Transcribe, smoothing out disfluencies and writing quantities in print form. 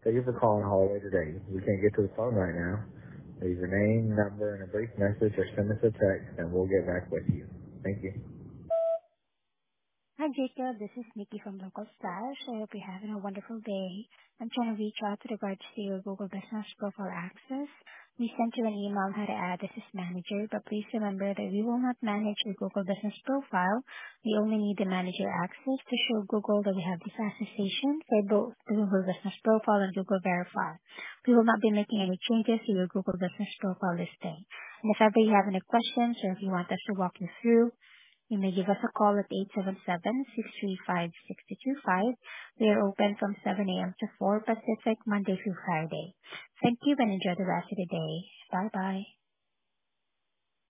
Thank you for calling Holiday today. We can't get to the phone right now. Leave your name, number, and a brief message or send us a text and we'll get back with you. Thank you. Hi, Jacob. This is Nikki from Local Stash. I hope you're having a wonderful day. I'm trying to reach out to regards to your Google Business Profile access. We sent you an email on how to add this as manager, but please remember that we will not manage your Google Business Profile. We only need the manager access to show Google that we have this association for both the Google Business Profile and Google Verify. We will not be making any changes to your Google Business Profile listing. And if ever you have any questions or if you want us to walk you through, you may give us a call at 877-635-6225. We are open from 7 a.m. to 4 Pacific, Monday through Friday. Thank you and enjoy the rest of the day. Bye-bye.